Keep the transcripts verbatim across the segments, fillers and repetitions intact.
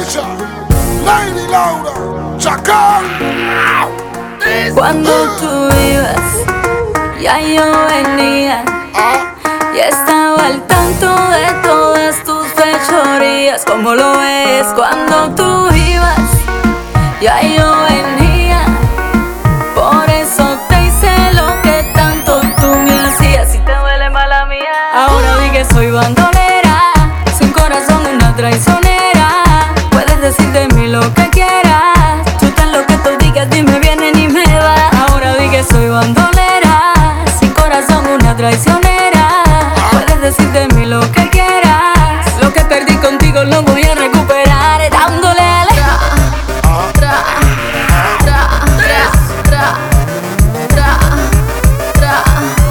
Keisha, Lady Laura, Chacal. Cuando tú ibas, ya yo venía. Y estaba al tanto de todas tus fechorías. Como lo ves cuando tú ibas, ya yo venía. Por eso te hice lo que tanto tú me hacías. Si te duele mala mía. Ahora di que soy bandolera, sin corazón una traicionera. Puedes decir de mí lo que quieras. Tú tan lo que tú digas, dime viene ni me va. Ahora di que soy bandolera, sin corazón una traicionera. Puedes decir de mí lo que quieras. Lo que perdí contigo lo voy a recuperar dándole al tra, tra, tra, tra, tra, tra, tra,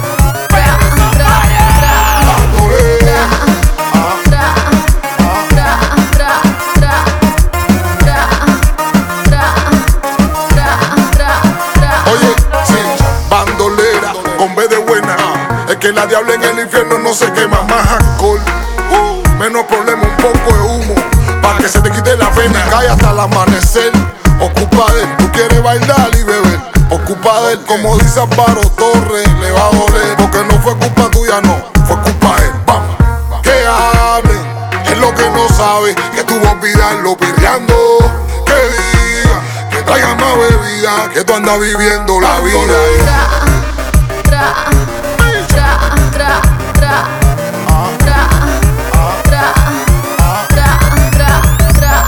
Oye, sí, bandolera, con B de buena. Es que la diabla en el infierno no se quema. Más alcohol, uh, menos problema, un poco de humo, para que se te quite la pena. Cae hasta el amanecer, ocupa de él. Tú quieres bailar y beber, ocupa de él. Como dice Amparo Torres, le va a doler, porque no fue culpa tuya, no, fue culpa de él. Vamos, que hablen, es lo que no sabe, que tú vas a olvidarlo pirreando. Que diga, que traiga más bebida, que tú andas viviendo la vida. tra, tra, tra, tra, tra, tra, tra, tra, tra, tra,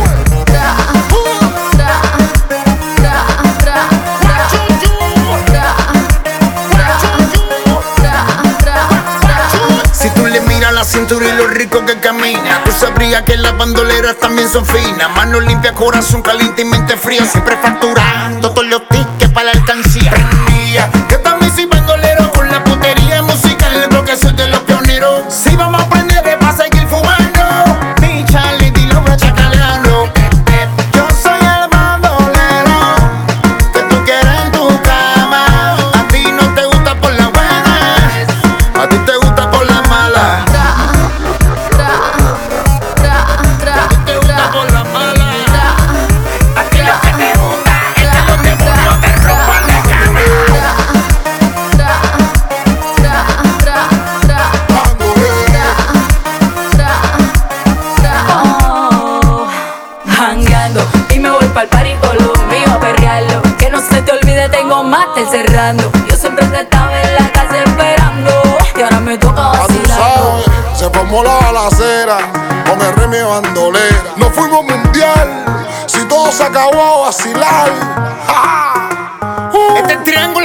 Si tú le miras la cintura y lo rico que camina, tú sabrías que las bandoleras también son finas. Mano limpia, corazón caliente y mente fría. Siempre facturando todos los tickets para la alcancía. Prendía, que también soy bandolero con la putería musical, porque soy de los pioneros. Si vamos a aprender de para seguir fumando, mi Charlie, dilo a chacaleando. Yo soy el bandolero que tú quieres en tu cama. A ti no te gusta por la buena, a ti te gusta por la mala. A ti te gusta por la mala. A ti lo que te gusta es que los demonios te rompan la cama. Oh, jangueando y me voy pa'l party con lo mío a perrearlo. Que no se te olvide, tengo máster cerrando. Yo siempre te estaba en la casa esperando, y ahora me toca Ya tú vacilar. sabes, se formó la balacera con el Remy bandolera. No fuimos mundial, si todo se acabó a vacilar. Ja, ja. Uh. Este triángulo